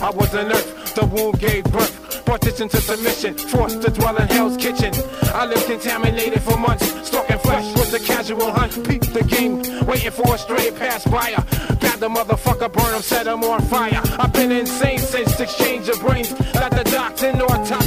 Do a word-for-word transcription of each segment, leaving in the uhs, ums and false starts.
I was an earth, the womb gave birth. Partition to submission, forced to dwell in hell's kitchen. I lived contaminated for months, stalking flesh was a casual hunt. Peep the game, waiting for a stray pass buyer. Grab the motherfucker, burn him, set him on fire. I've been insane since exchange of brains, like the doctor or top.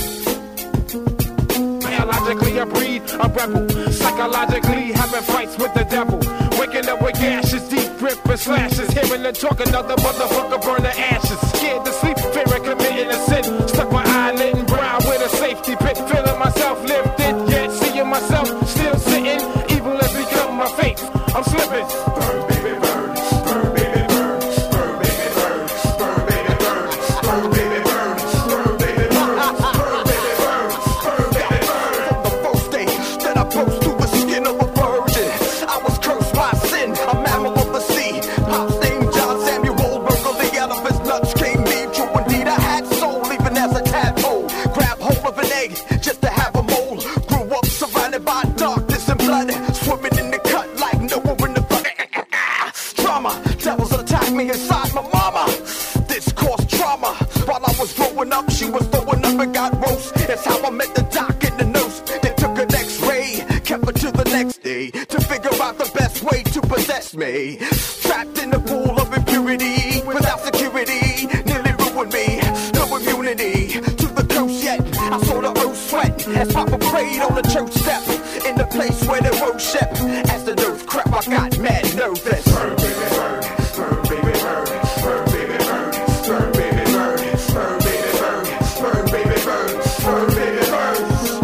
Biologically a breed, a rebel. Psychologically having fights with the devil. Waking up with gashes, deep grip and slashes. Hearing the talk, another motherfucker burn the ashes. Scared to sleep, fearing committing a sin. Stuck my eyelid and brow with a safety pit. Feeling myself lifted, yet seeing myself still sitting. Evil has become my fate. I'm slipping. Burn, baby, burn. Burn, baby, burn. Burn, baby, burn. Burn, baby, burn. Burn, baby, burn. Burn, baby, burn. Burn, baby, burn. Burn, baby, burn. From the first day that I broke through the skin of a virgin, I was cursed by sin, a mammal of the sea. Pop's name John Samuel Burgley, out of his nuts came me. True indeed, I had soul, even as a tadpole. Grab hold of an egg just to have a mole. Grew up surrounded by darkness and blood, swimming in the cut like Noah in the flood. Trauma, devils attacked me inside my mama. This caused trauma. While I was growing up, she was throwing up and got roast. That's how I met the doc and the nurse. They took an x-ray, kept her to the next day to figure out the best way to possess me. Trapped in the pool of impurity, without security, nearly ruined me. No immunity to the curse yet. I saw the earth sweat as Papa prayed on the church step, in the place where they worship. As the nerve crept, I got mad nervous. Burn, baby, burn. Burn, baby, burn. Burn, baby, burn. Burn, baby, burn. Burn, baby, burn. Burn, baby, burn. Burn, baby, burn.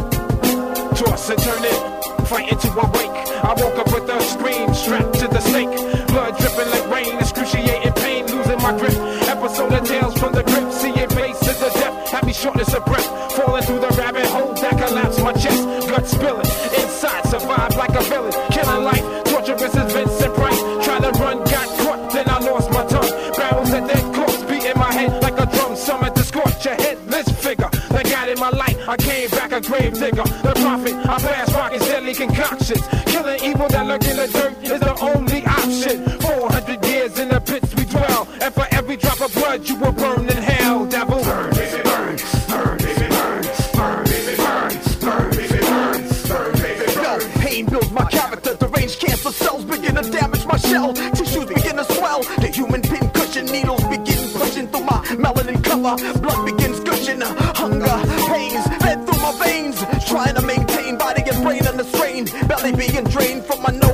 Toss and turn it, fighting to awake. I woke up with a scream, strapped to the stake. Blood dripping like rain, excruciating pain, losing my grip. Episode of Tales from the Crypt, seeing faces of death, had me shortness of breath. Falling through the rabbit hole that collapsed my chest. Blood spilling, inside survived like a villain. Killing life, torturous as Vincent Price. Trying to run, got caught, then I lost my tongue. Barrels at their corpse, beating my head like a drum. Summoned to scorch a headless figure. They got in my light, I came back a grave digger. The prophet, I blast rockets, deadly concoctions. Killing evil that lurk in the dirt is the only option. four hundred years in the pits we dwell, and for every drop of blood you will burn in hell, devil. Burn, baby, burn. Burn, baby, burn. Burn, baby, burn. Burn, baby, burn. Burn, baby, burn. No, pain builds my character. Deranged cancer cells begin to damage my shell. Tissues begin to swell. The human pin cushion needles begin pushing through my melanin cover. Blood begins gushing. Hunger, pains fed through my veins. Trying to maintain body and brain under strain. Belly being drained from my nose.